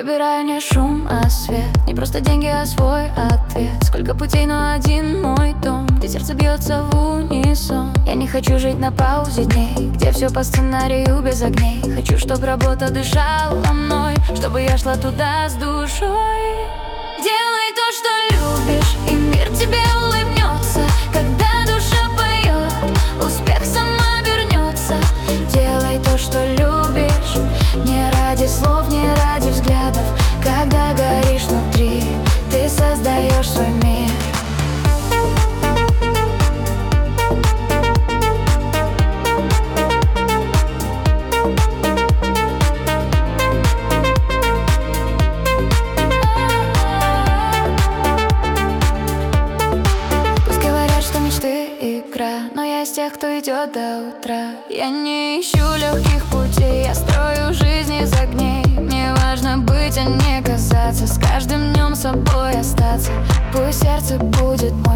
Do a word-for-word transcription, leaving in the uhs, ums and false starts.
Выбираю не шум, а свет. Не просто деньги, а свой ответ. Сколько путей, но один мой дом, где сердце бьется в унисон. Я не хочу жить на паузе дней, где все по сценарию без огней. Хочу, чтоб работа дышала мной, чтобы я шла туда с душой. Делай то, что любишь, и мир тебе улыбнется. Когда душа поет, успех сам обернется. Делай то, что любишь, не ради слов, не ради взглядов. Когда горишь внутри, ты создаешь свой мир. Но я из тех, кто идет до утра. Я не ищу легких путей, я строю жизнь из огней. Мне важно быть, а не казаться, с каждым днем собой остаться. Пусть сердце будет мой